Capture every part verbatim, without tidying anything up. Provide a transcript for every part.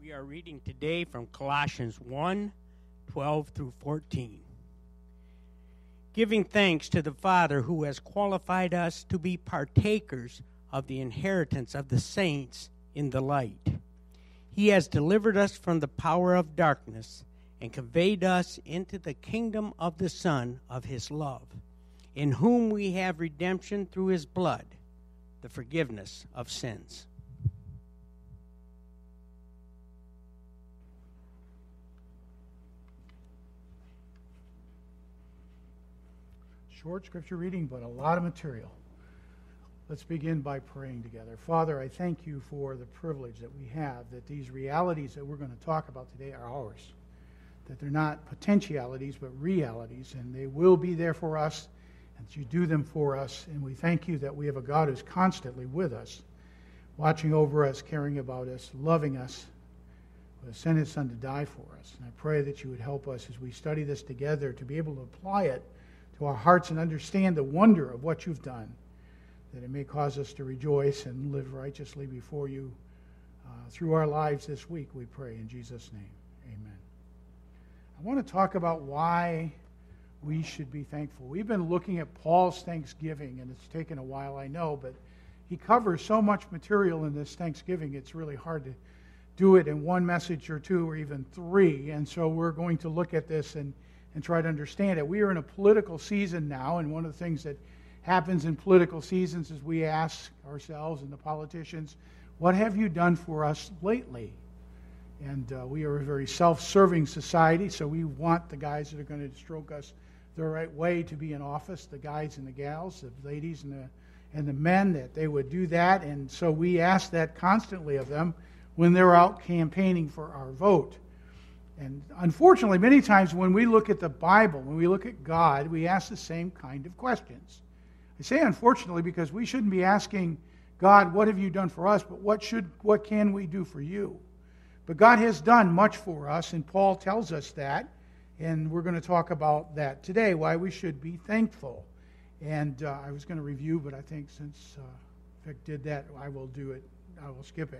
We are reading today from Colossians one, twelve through fourteen. Giving thanks to the Father who has qualified us to be partakers of the inheritance of the saints in the light. He has delivered us from the power of darkness and conveyed us into the kingdom of the Son of his love, in whom we have redemption through his blood, the forgiveness of sins. Short scripture reading, but a lot of material. Let's begin by praying together. Father, I thank you for the privilege that we have, that these realities that we're going to talk about today are ours, that they're not potentialities, but realities, and they will be there for us, and that you do them for us. And we thank you that we have a God who's constantly with us, watching over us, caring about us, loving us, who has sent his Son to die for us. And I pray that you would help us as we study this together to be able to apply it to our hearts and understand the wonder of what you've done, that it may cause us to rejoice and live righteously before you uh, through our lives this week, we pray in Jesus' name. Amen. I want to talk about why we should be thankful. We've been looking at Paul's Thanksgiving, and it's taken a while, I know, but he covers so much material in this Thanksgiving, it's really hard to do it in one message or two or even three, and so we're going to look at this and and try to understand it. We are in a political season now, and one of the things that happens in political seasons is we ask ourselves and the politicians, what have you done for us lately? And uh, we are a very self-serving society, so we want the guys that are going to stroke us the right way to be in office, the guys and the gals, the ladies and the, and the men, that they would do that. And so we ask that constantly of them when they're out campaigning for our vote. And unfortunately, many times when we look at the Bible, when we look at God, we ask the same kind of questions. I say unfortunately because we shouldn't be asking God, what have you done for us, but what should, what can we do for you? But God has done much for us, and Paul tells us that, and we're going to talk about that today, why we should be thankful. And uh, I was going to review, but I think since uh, Vic did that, I will do it. I will skip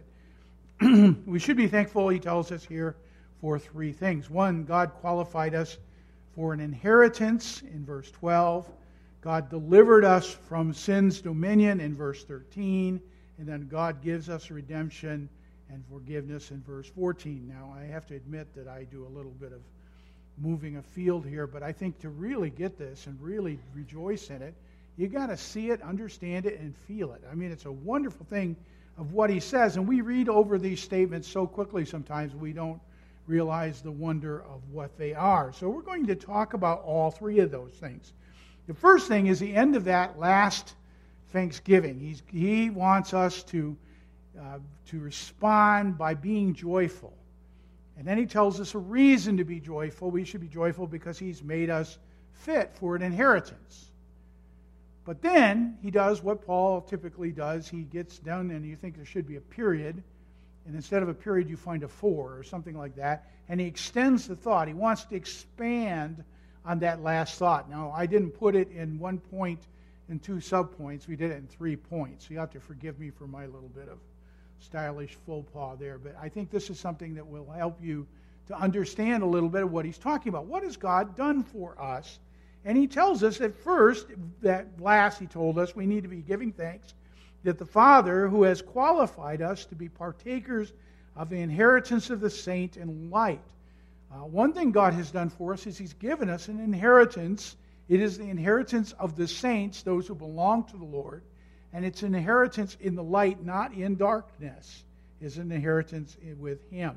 it. We should be thankful, he tells us here, for three things. One, God qualified us for an inheritance in verse twelve. God delivered us from sin's dominion in verse thirteen. And then God gives us redemption and forgiveness in verse fourteen. Now, I have to admit that I do a little bit of moving afield here, but I think to really get this and really rejoice in it, you got to see it, understand it, and feel it. I mean, it's a wonderful thing of what he says, and we read over these statements so quickly sometimes we don't realize the wonder of what they are. So we're going to talk about all three of those things. The first thing is the end of that last Thanksgiving. He's, he wants us to, uh, to respond by being joyful. And then he tells us a reason to be joyful. We should be joyful because he's made us fit for an inheritance. But then he does what Paul typically does. He gets down and you think there should be a period. And instead of a period, you find a four or something like that. And he extends the thought. He wants to expand on that last thought. Now, I didn't put it in one point and two subpoints. We did it in three points. So you have to forgive me for my little bit of stylish faux pas there. But I think this is something that will help you to understand a little bit of what he's talking about. What has God done for us? And he tells us at first, that last he told us, we need to be giving thanks that the Father, who has qualified us to be partakers of the inheritance of the saint in light. Uh, one thing God has done for us is he's given us an inheritance. It is the inheritance of the saints, those who belong to the Lord. And it's an inheritance in the light, not in darkness. It's an inheritance with him.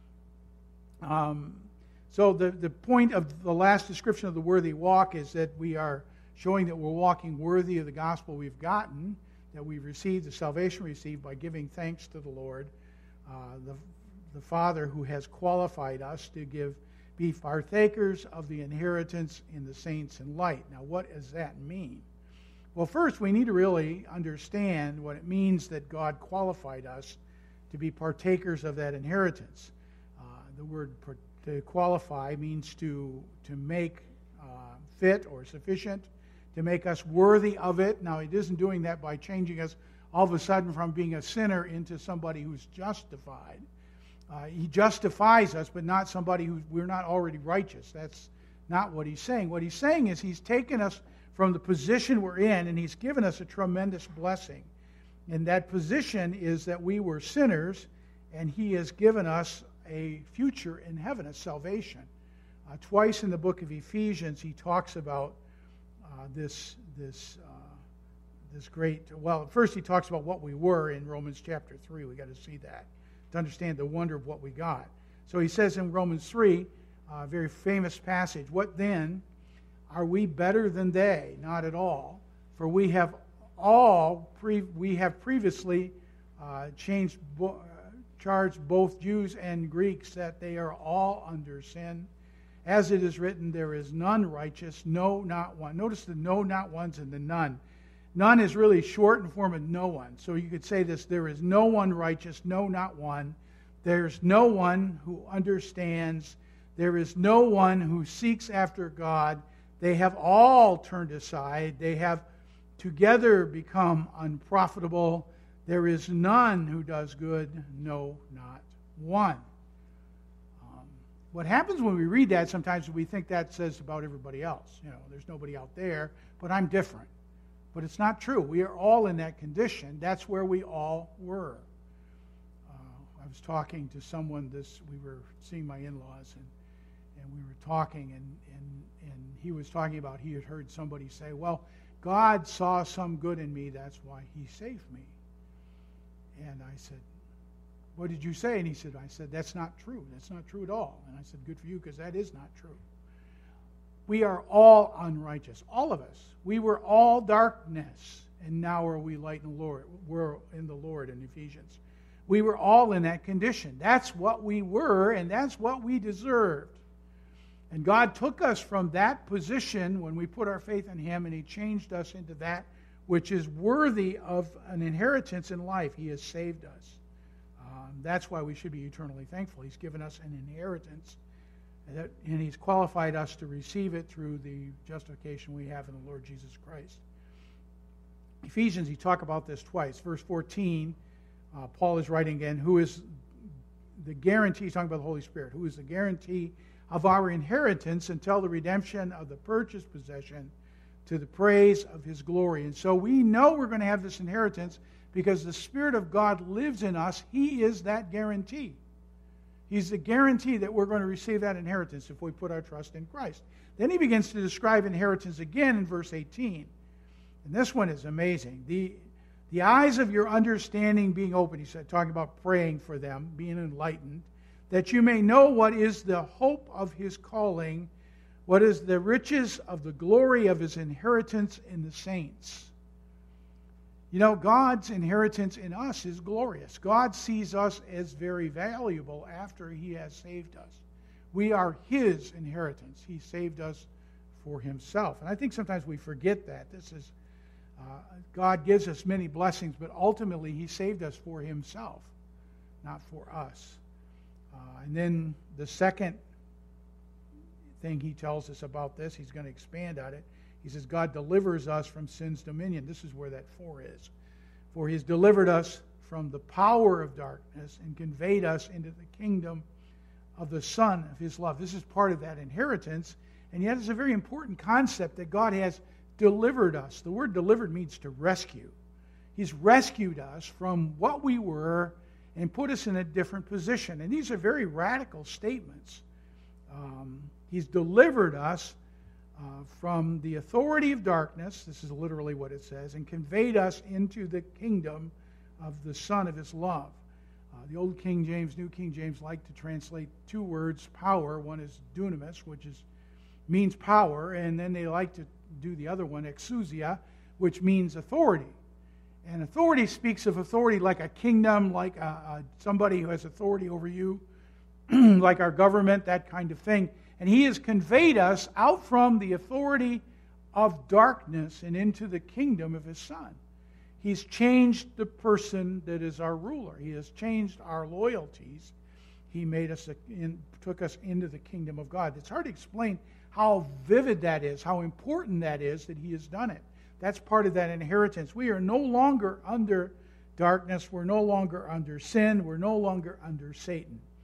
Um, so the, the point of the last description of the worthy walk is that we are showing that we're walking worthy of the gospel we've gotten, that we've received, the salvation received by giving thanks to the Lord, uh, the, the Father who has qualified us to give, be partakers of the inheritance in the saints in light. Now, what does that mean? Well, first, we need to really understand what it means that God qualified us to be partakers of that inheritance. Uh, the word to qualify means to, to make uh, fit or sufficient, to make us worthy of it. Now, it isn't doing that by changing us all of a sudden from being a sinner into somebody who's justified. Uh, he justifies us, but not somebody who we're not already righteous. That's not what he's saying. What he's saying is he's taken us from the position we're in, and he's given us a tremendous blessing. And that position is that we were sinners, and he has given us a future in heaven, a salvation. Uh, twice in the book of Ephesians, he talks about uh, this this uh, this great. Well, first he talks about what we were in Romans chapter three. We got to see that to understand the wonder of what we got. So he says in Romans three, a very famous passage, "What then? Are we better than they? Not at all. For we have all pre- we have previously uh, changed." Bo- charged both Jews and Greeks that they are all under sin. As it is written, there is none righteous, no, not one. Notice the no, not ones and the none. None is really shortened form of no one. So you could say this, there is no one righteous, no, not one. There's no one who understands. There is no one who seeks after God. They have all turned aside. They have together become unprofitable. There is none who does good, no, not one. Um, what happens when we read that, sometimes we think that says about everybody else. You know, there's nobody out there, but I'm different. But it's not true. We are all in that condition. That's where we all were. Uh, I was talking to someone this, we were seeing my in-laws, and, and we were talking, and, and, and he was talking about he had heard somebody say, well, God saw some good in me, that's why he saved me. And I said, what did you say? And he said, I said, that's not true. That's not true at all. And I said, good for you, because that is not true. We are all unrighteous, all of us. We were all darkness, and now are we light in the Lord. We're in the Lord in Ephesians. We were all in that condition. That's what we were, and that's what we deserved. And God took us from that position when we put our faith in him, and he changed us into that which is worthy of an inheritance in life. He has saved us. Um, that's why we should be eternally thankful. He's given us an inheritance, and, that, and he's qualified us to receive it through the justification we have in the Lord Jesus Christ. Ephesians, he talks about this twice. Verse fourteen, uh, Paul is writing again, who is the guarantee, he's talking about the Holy Spirit, who is the guarantee of our inheritance until the redemption of the purchased possession, to the praise of his glory. And so we know we're going to have this inheritance because the Spirit of God lives in us. He is that guarantee. He's the guarantee that we're going to receive that inheritance if we put our trust in Christ. Then he begins to describe inheritance again in verse eighteen. And this one is amazing. The, the eyes of your understanding being open, he said, talking about praying for them, being enlightened, that you may know what is the hope of his calling, what is the riches of the glory of his inheritance in the saints. You know, God's inheritance in us is glorious. God sees us as very valuable after he has saved us. We are his inheritance. He saved us for himself. And I think sometimes we forget that. This is, uh, God gives us many blessings, but ultimately he saved us for himself, not for us. Uh, and then the second thing he tells us about this, he's going to expand on it. He says, God delivers us from sin's dominion. This is where that for is. For he has delivered us from the power of darkness and conveyed us into the kingdom of the Son of his love. This is part of that inheritance. And yet it's a very important concept that God has delivered us. The word delivered means to rescue. He's rescued us from what we were and put us in a different position. And these are very radical statements. Um, he's delivered us uh, from the authority of darkness, this is literally what it says, and conveyed us into the kingdom of the Son of his love. Uh, the Old King James, New King James like to translate two words, power. One is dunamis, which is means power, and then they like to do the other one, exousia, which means authority. And authority speaks of authority like a kingdom, like a, a, somebody who has authority over you, like our government, that kind of thing. And he has conveyed us out from the authority of darkness and into the kingdom of his Son. He's changed the person that is our ruler. He has changed our loyalties. He made us, in, took us into the kingdom of God. It's hard to explain how vivid that is, how important that is that he has done it. That's part of that inheritance. We are no longer under darkness. We're no longer under sin. We're no longer under Satan.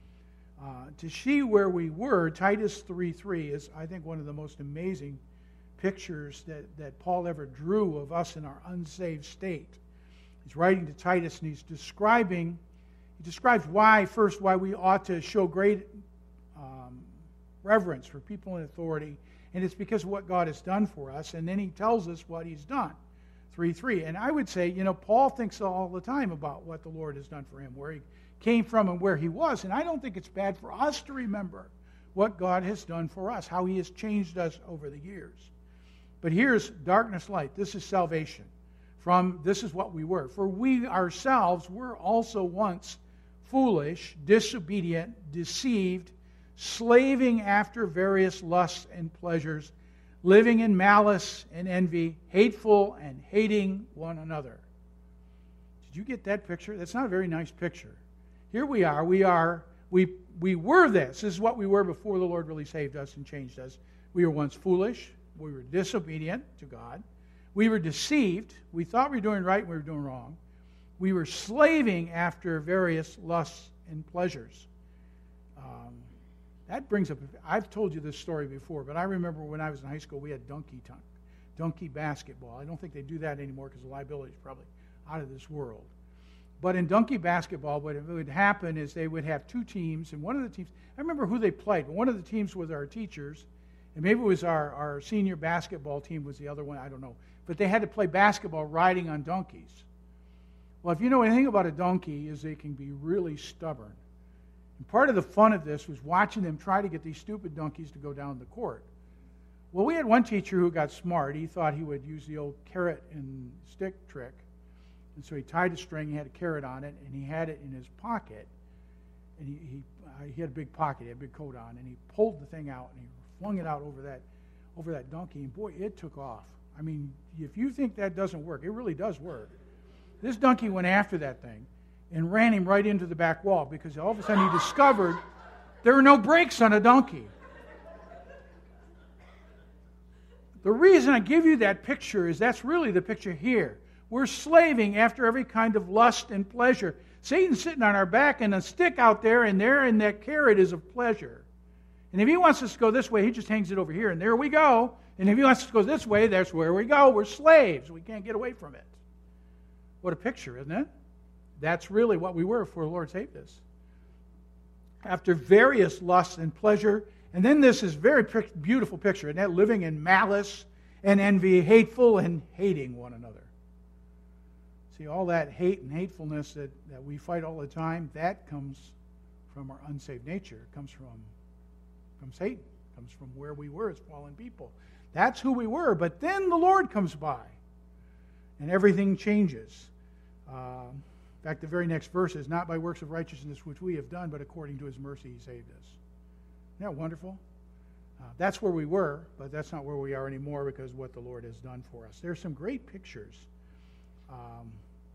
Uh, to see where we were, Titus three three is, I think, one of the most amazing pictures that, that Paul ever drew of us in our unsaved state. He's writing to Titus, and he's describing, he describes why, first, why we ought to show great um, reverence for people in authority, and it's because of what God has done for us, and then he tells us what he's done. three three. And I would say, you know, Paul thinks all the time about what the Lord has done for him, where he came from and where he was. And I don't think it's bad for us to remember what God has done for us, how he has changed us over the years. But here's darkness, light. This is salvation. From this is what we were. For we ourselves were also once foolish, disobedient, deceived, slaving after various lusts and pleasures, living in malice and envy, hateful and hating one another. Did you get that picture? That's not a very nice picture. Here we are. We are. We we were this. This is what we were before the Lord really saved us and changed us. We were once foolish. We were disobedient to God. We were deceived. We thought we were doing right and we were doing wrong. We were slaving after various lusts and pleasures. Um, that brings up, I've told you this story before, but I remember when I was in high school, we had donkey tongue, donkey basketball. I don't think they do that anymore because the liability is probably out of this world. But in donkey basketball, what would happen is they would have two teams, and one of the teams, I remember who they played, but one of the teams was our teachers, and maybe it was our, our senior basketball team was the other one, I don't know. But they had to play basketball riding on donkeys. Well, if you know anything about a donkey, is they can be really stubborn. And part of the fun of this was watching them try to get these stupid donkeys to go down the court. Well, we had one teacher who got smart. He thought he would use the old carrot and stick trick. And so he tied a string, he had a carrot on it, and he had it in his pocket. And he he, uh, he had a big pocket, he had a big coat on, and he pulled the thing out, and he flung it out over that over that donkey, and boy, it took off. I mean, if you think that doesn't work, it really does work. This donkey went after that thing and ran him right into the back wall because all of a sudden he discovered there were no brakes on a donkey. The reason I give you that picture is that's really the picture here. We're slaving after every kind of lust and pleasure. Satan's sitting on our back and a stick out there, and there in that carrot is of pleasure. And if he wants us to go this way, he just hangs it over here, and there we go. And if he wants us to go this way, that's where we go. We're slaves. We can't get away from it. What a picture, isn't it? That's really what we were before the Lord saved us. After various lusts and pleasure, and then this is very beautiful picture, and that living in malice and envy, hateful and hating one another. See, all that hate and hatefulness that, that we fight all the time, that comes from our unsaved nature. It comes from, from Satan. It comes from where we were as fallen people. That's who we were. But then the Lord comes by, and everything changes. Uh, in fact, the very next verse is, not by works of righteousness which we have done, but according to his mercy he saved us. Isn't that wonderful? Uh, that's where we were, but that's not where we are anymore because of what the Lord has done for us. There's some great pictures. Um,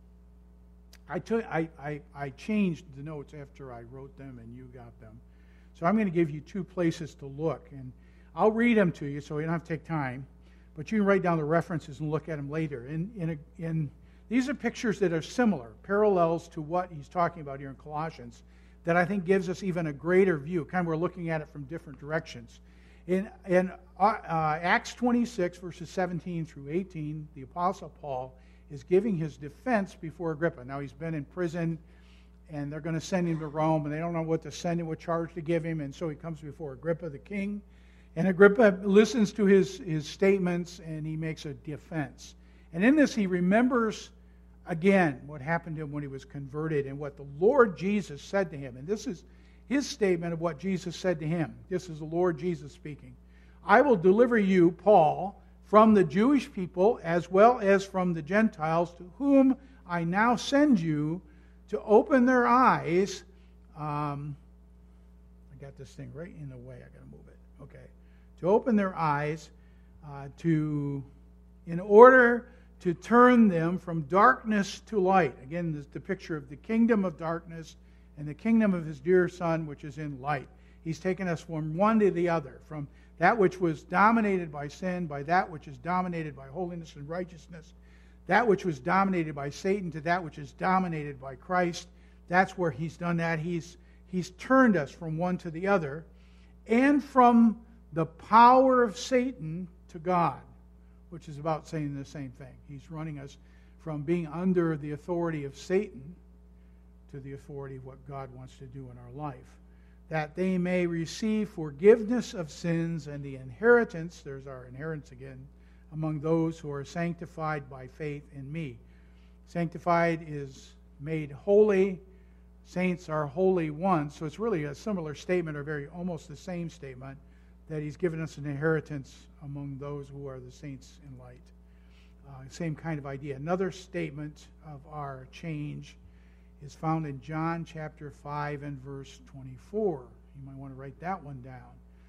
I, took, I, I, I changed the notes after I wrote them and you got them. So I'm going to give you two places to look. And I'll read them to you so you don't have to take time. But you can write down the references and look at them later. In, in, a, in These are pictures that are similar, parallels to what he's talking about here in Colossians, that I think gives us even a greater view. Kind of we're looking at it from different directions. In, in uh, uh, Acts twenty-six, verses seventeen through eighteen, the Apostle Paul is giving his defense before Agrippa. Now, he's been in prison, and they're going to send him to Rome, and they don't know what to send him, what charge to give him, and so he comes before Agrippa, the king. And Agrippa listens to his, his statements, and he makes a defense. And in this, he remembers again what happened to him when he was converted and what the Lord Jesus said to him. And this is his statement of what Jesus said to him. This is the Lord Jesus speaking. I will deliver you, Paul, from the Jewish people as well as from the Gentiles, to whom I now send you to open their eyes. Um, I got this thing right in the way. I got to move it. Okay. To open their eyes, uh, to, in order to turn them from darkness to light. Again, this is the picture of the kingdom of darkness and the kingdom of his dear Son, which is in light. He's taken us from one to the other, from that which was dominated by sin, by that which is dominated by holiness and righteousness, that which was dominated by Satan to that which is dominated by Christ. That's where he's done that. He's He's turned us from one to the other, and from the power of Satan to God, which is about saying the same thing. He's running us from being under the authority of Satan to the authority of what God wants to do in our life, that they may receive forgiveness of sins and the inheritance, there's our inheritance again, among those who are sanctified by faith in me. Sanctified is made holy. Saints are holy ones. So it's really a similar statement, or very almost the same statement, that he's given us an inheritance among those who are the saints in light. Uh, same kind of idea. Another statement of our change is found in John chapter five and verse twenty-four. You might want to write that one down.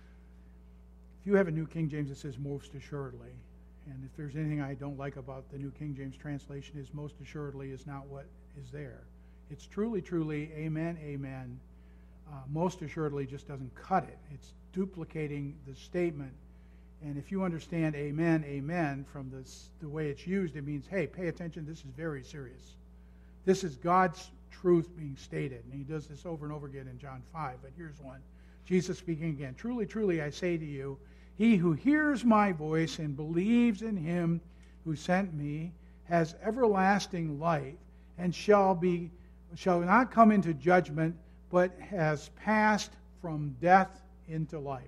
If you have a New King James, it says most assuredly. And if there's anything I don't like about the New King James translation, is most assuredly is not what is there. It's truly, truly, amen, amen. Uh, most assuredly just doesn't cut it. It's duplicating the statement. And if you understand amen, amen from this, the way it's used, it means, hey, pay attention, this is very serious. This is God's truth being stated. And he does this over and over again in John five. But here's one. Jesus speaking again. Truly, truly, I say to you, he who hears my voice and believes in him who sent me has everlasting life and shall be shall not come into judgment, but has passed from death into life.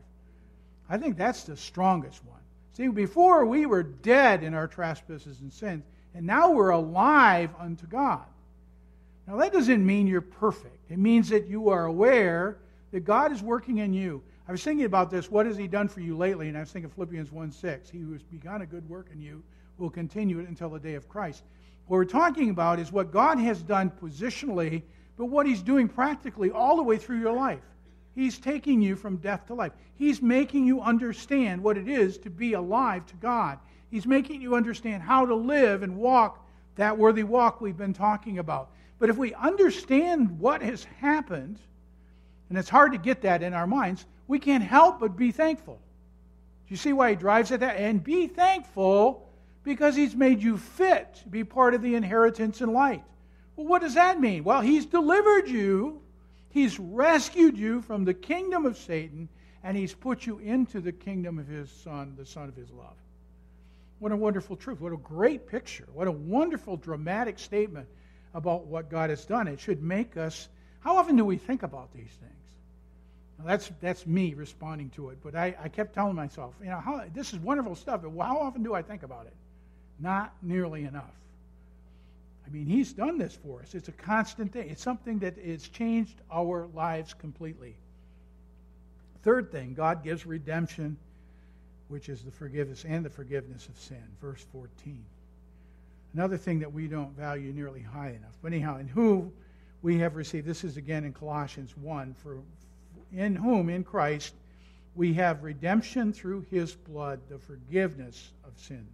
I think that's the strongest one. See, before we were dead in our trespasses and sins, and now we're alive unto God. Now that doesn't mean you're perfect. It means that you are aware that God is working in you. I was thinking about this, what has he done for you lately? And I was thinking Philippians one six. He who has begun a good work in you will continue it until the day of Christ. What we're talking about is what God has done positionally, but what he's doing practically all the way through your life. He's taking you from death to life. He's making you understand what it is to be alive to God. He's making you understand how to live and walk that worthy walk we've been talking about. But if we understand what has happened, and it's hard to get that in our minds, we can't help but be thankful. Do you see why he drives at that? And be thankful because he's made you fit to be part of the inheritance in light. Well, what does that mean? Well, he's delivered you. He's rescued you from the kingdom of Satan, and he's put you into the kingdom of his Son, the Son of his love. What a wonderful truth. What a great picture. What a wonderful, dramatic statement about what God has done. It should make us... How often do we think about these things? Now, that's that's me responding to it. But I, I kept telling myself, you know, how, this is wonderful stuff, but how often do I think about it? Not nearly enough. I mean, he's done this for us. It's a constant thing. It's something that has changed our lives completely. Third thing, God gives redemption, which is the forgiveness and the forgiveness of sin. Verse fourteen. Another thing that we don't value nearly high enough. But anyhow, in whom we have received, this is again in Colossians one, for in whom, in Christ, we have redemption through his blood, the forgiveness of sins.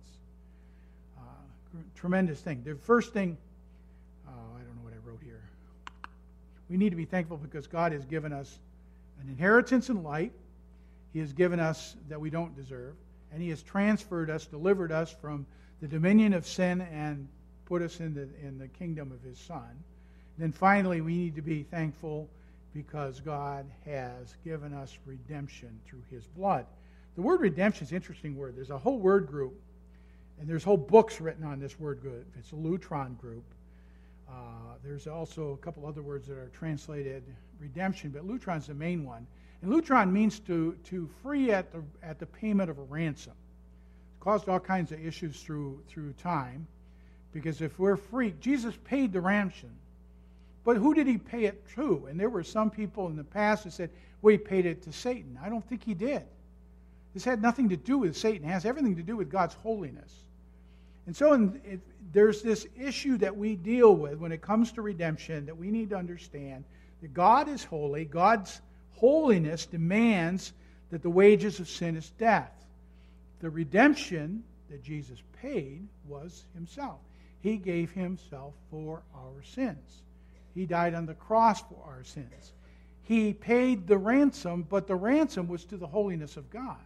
Uh, tremendous thing. The first thing, oh, I don't know what I wrote here. We need to be thankful because God has given us an inheritance in light. He has given us that we don't deserve. And he has transferred us, delivered us from the dominion of sin and put us in the, in the kingdom of his Son. Then finally, we need to be thankful because God has given us redemption through his blood. The word redemption is an interesting word. There's a whole word group, and there's whole books written on this word group. It's a Lutron group. Uh, there's also a couple other words that are translated redemption, but Lutron's the main one. And Lutron means to, to free at the, at the payment of a ransom. It's caused all kinds of issues through, through time, because if we're free, Jesus paid the ransom. But who did he pay it to? And there were some people in the past that said, well, he paid it to Satan. I don't think he did. This had nothing to do with Satan. It has everything to do with God's holiness. And so in, it, there's this issue that we deal with when it comes to redemption that we need to understand that God is holy. God's holiness demands that the wages of sin is death. The redemption that Jesus paid was himself. He gave himself for our sins. He died on the cross for our sins. He paid the ransom, but the ransom was to the holiness of God.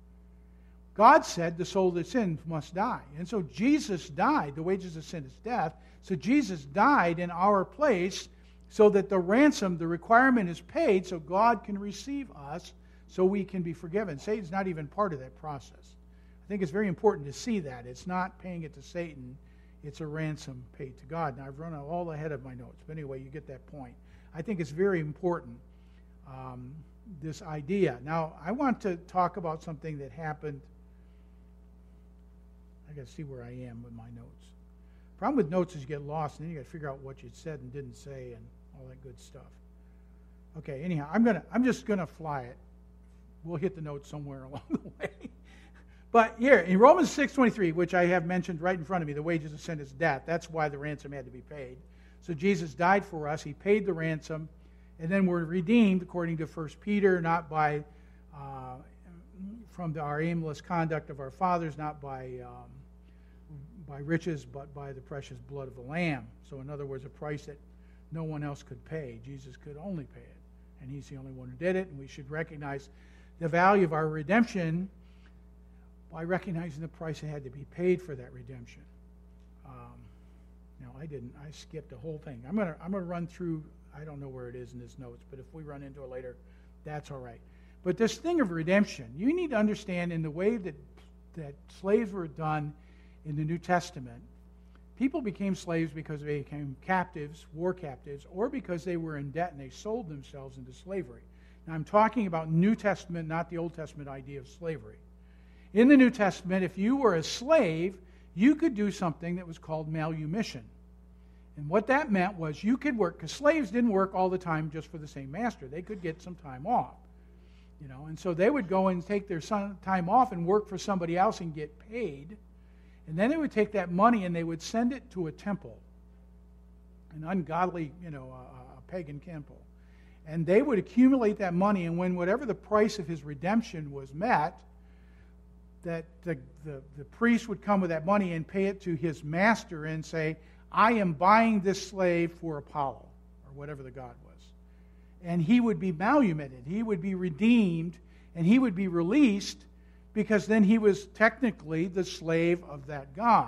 God said the soul that sins must die. And so Jesus died. The wages of sin is death. So Jesus died in our place so that the ransom, the requirement is paid so God can receive us so we can be forgiven. Satan's not even part of that process. I think it's very important to see that. It's not paying it to Satan. It's a ransom paid to God. Now, I've run all ahead of my notes. But anyway, you get that point. I think it's very important, um, this idea. Now, I want to talk about something that happened. I got to see where I am with my notes. Problem with notes is you get lost, and then you got to figure out what you said and didn't say and all that good stuff. Okay, anyhow, I'm gonna I'm just gonna fly it. We'll hit the notes somewhere along the way. But here, in Romans six twenty-three, which I have mentioned right in front of me, the wages of sin is death. That's why the ransom had to be paid. So Jesus died for us. He paid the ransom. And then we're redeemed, according to First Peter, not by uh, from the, our aimless conduct of our fathers, not by um, by riches, but by the precious blood of the Lamb. So in other words, a price that no one else could pay. Jesus could only pay it. And he's the only one who did it. And we should recognize the value of our redemption by recognizing the price that had to be paid for that redemption. Um, no, I didn't. I skipped the whole thing. I'm going to I'm going to run through. I don't know where it is in his notes, but if we run into it later, that's all right. But this thing of redemption, you need to understand in the way that that slaves were done in the New Testament, people became slaves because they became captives, war captives, or because they were in debt and they sold themselves into slavery. Now, I'm talking about New Testament, not the Old Testament idea of slavery. In the New Testament, if you were a slave, you could do something that was called manumission. And what that meant was you could work, because slaves didn't work all the time just for the same master. They could get some time off. You know, and so they would go and take their time off and work for somebody else and get paid. And then they would take that money and they would send it to a temple, an ungodly, you know, a, a pagan temple. And they would accumulate that money, and when whatever the price of his redemption was met, that the, the, the priest would come with that money and pay it to his master and say, I am buying this slave for Apollo, or whatever the god was. And he would be manumitted, he would be redeemed, and he would be released, because then he was technically the slave of that god.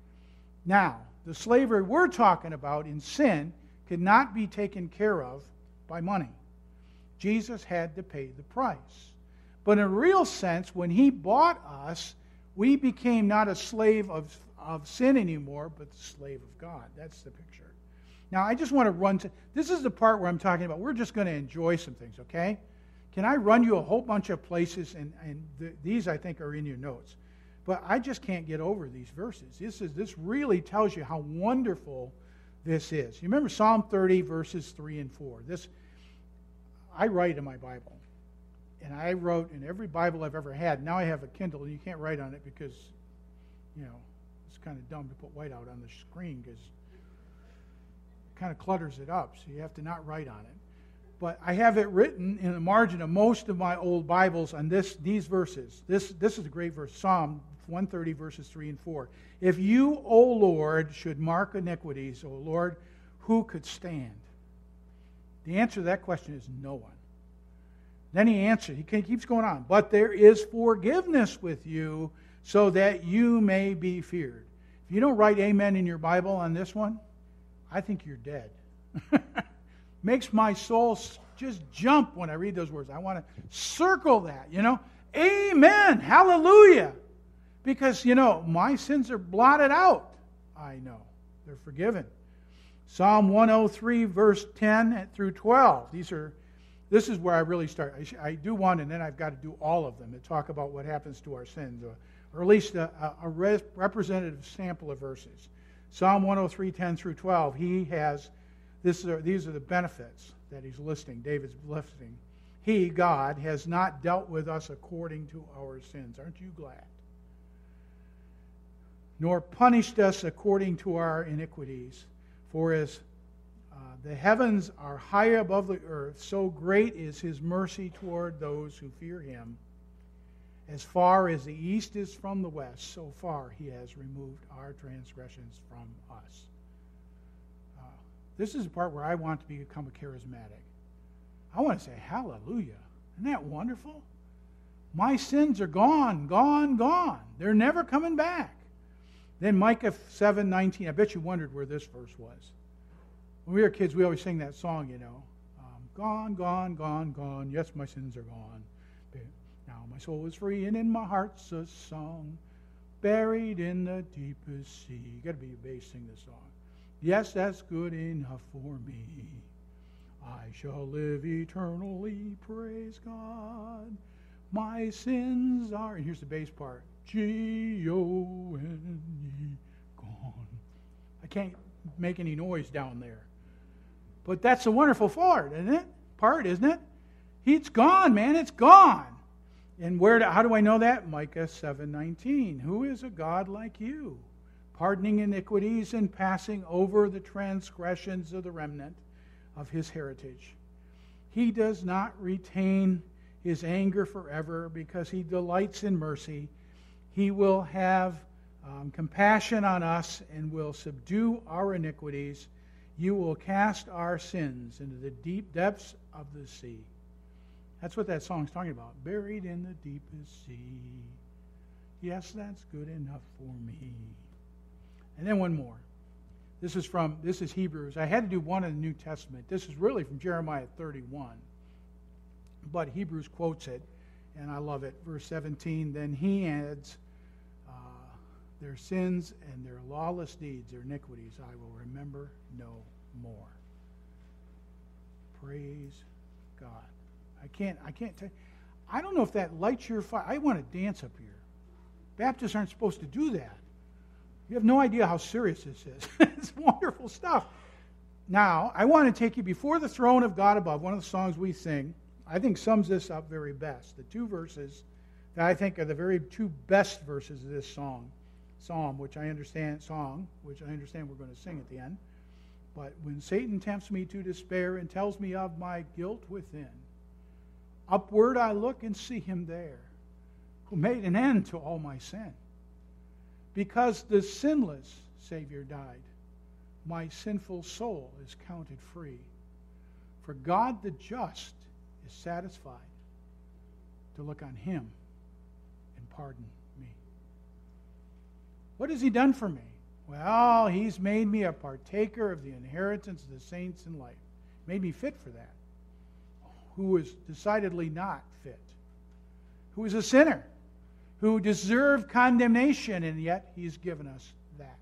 Now, the slavery we're talking about in sin could not be taken care of by money. Jesus had to pay the price. But in a real sense, when he bought us, we became not a slave of, of sin anymore, but the slave of God. That's the picture. Now, I just want to run to... This is the part where I'm talking about. We're just going to enjoy some things, okay? Can I run you a whole bunch of places? And, and th- these, I think, are in your notes. But I just can't get over these verses. This is this really tells you how wonderful this is. You remember Psalm thirty, verses three and four. This, I write in my Bible. And I wrote in every Bible I've ever had. Now I have a Kindle, and you can't write on it because, you know, it's kind of dumb to put white out on the screen because it kind of clutters it up. So you have to not write on it. But I have it written in the margin of most of my old Bibles on this these verses. This, this is a great verse, Psalm one thirty, verses three and four. If you, O Lord, should mark iniquities, O Lord, who could stand? The answer to that question is no one. Then he answered, he keeps going on, but there is forgiveness with you so that you may be feared. If you don't write amen in your Bible on this one, I think you're dead. Makes my soul just jump when I read those words. I want to circle that, you know. Amen. Hallelujah. Because, you know, my sins are blotted out. I know. They're forgiven. Psalm one oh three, verse ten through twelve. These are, this is where I really start. I, sh- I do one, and then I've got to do all of them to talk about what happens to our sins, or, or at least a, a res- representative sample of verses. Psalm one oh three, ten through twelve. He has... This are, these are the benefits that he's listing, David's listing. He, God, has not dealt with us according to our sins. Aren't you glad? Nor punished us according to our iniquities. For as uh, the heavens are high above the earth, so great is his mercy toward those who fear him. As far as the east is from the west, so far he has removed our transgressions from us. This is the part where I want to become a charismatic. I want to say, hallelujah. Isn't that wonderful? My sins are gone, gone, gone. They're never coming back. Then Micah seven nineteen. I bet you wondered where this verse was. When we were kids, we always sang that song, you know. Um, gone, gone, gone, gone. Yes, my sins are gone. Now my soul is free and in my heart's a song. Buried in the deepest sea. You got to be a bass sing this song. Yes, that's good enough for me. I shall live eternally, praise God. My sins are, and here's the bass part, G O N E, gone. I can't make any noise down there. But that's a wonderful part, isn't it? Part, isn't it? It's gone, man, it's gone. And where? Do, how do I know that? Micah seven nineteen. Who is a God like you, pardoning iniquities and passing over the transgressions of the remnant of his heritage? He does not retain his anger forever because he delights in mercy. He will have um, compassion on us and will subdue our iniquities. You will cast our sins into the deep depths of the sea. That's what that song's talking about. Buried in the deepest sea. Yes, that's good enough for me. And then one more. This is from, this is Hebrews. I had to do one in the New Testament. This is really from Jeremiah thirty-one. But Hebrews quotes it, and I love it. Verse seventeen, then he adds, uh, their sins and their lawless deeds, their iniquities, I will remember no more. Praise God. I can't, I can't tell you. I don't know if that lights your fire. I want to dance up here. Baptists aren't supposed to do that. You have no idea how serious this is. It's wonderful stuff. Now, I want to take you before the throne of God above, one of the songs we sing, I think sums this up very best. The two verses that I think are the very two best verses of this song, psalm, which I understand, song, which I understand we're going to sing at the end. But when Satan tempts me to despair and tells me of my guilt within, upward I look and see him there, who made an end to all my sin. Because the sinless Savior died, my sinful soul is counted free. For God the just is satisfied to look on him and pardon me. What has he done for me? Well, he's made me a partaker of the inheritance of the saints in life. Made me fit for that. Who was decidedly not fit. Who was a sinner. Who deserved condemnation, and yet he's given us that.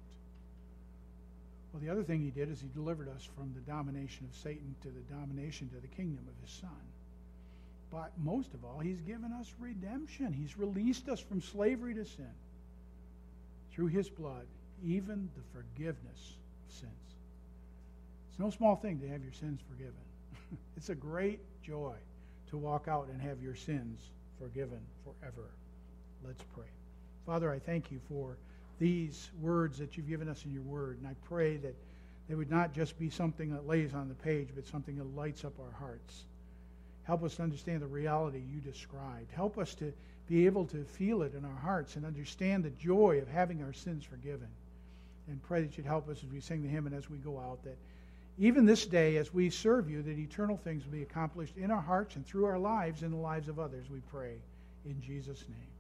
Well, the other thing he did is he delivered us from the domination of Satan to the domination to the kingdom of his Son. But most of all, he's given us redemption. He's released us from slavery to sin. Through his blood, even the forgiveness of sins. It's no small thing to have your sins forgiven. It's a great joy to walk out and have your sins forgiven forever. Let's pray. Father, I thank you for these words that you've given us in your word, and I pray that they would not just be something that lays on the page, but something that lights up our hearts. Help us to understand the reality you described. Help us to be able to feel it in our hearts and understand the joy of having our sins forgiven. And pray that you'd help us as we sing the hymn and as we go out, that even this day as we serve you, that eternal things will be accomplished in our hearts and through our lives and the lives of others, we pray in Jesus' name.